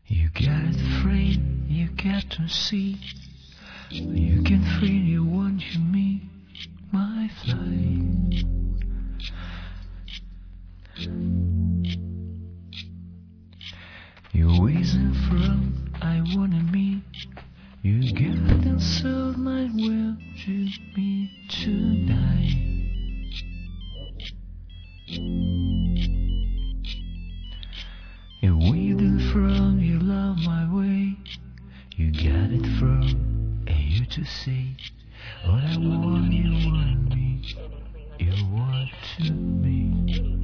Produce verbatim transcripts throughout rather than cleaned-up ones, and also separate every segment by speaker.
Speaker 1: You got it free, you got to see. You can free you want you me, my flight. You're reason from I wanna meet. You got and sold my will to me tonight. You're waiting from you love my way. You got it from a you to say what I want, you want me, you want to me.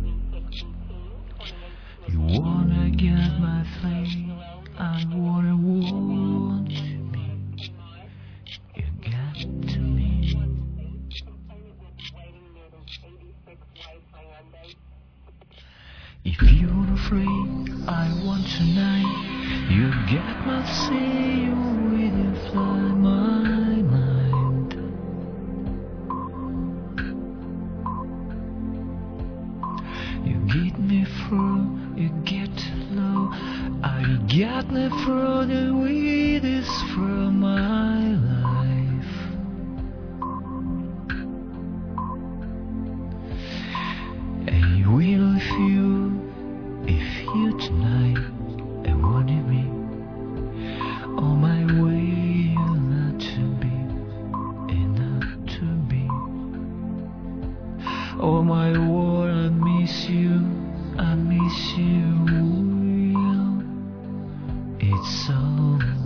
Speaker 1: You wanna get my flame, I wanna want to me, you got to me. If you're afraid, I want tonight. You got my say, you really fly my mind. You get me through, you get low. I got me through the weirdest from my life. I will feel if you tonight I wanted me on my way, you not to be and not to be. Oh my world, I miss you, I miss you. It's so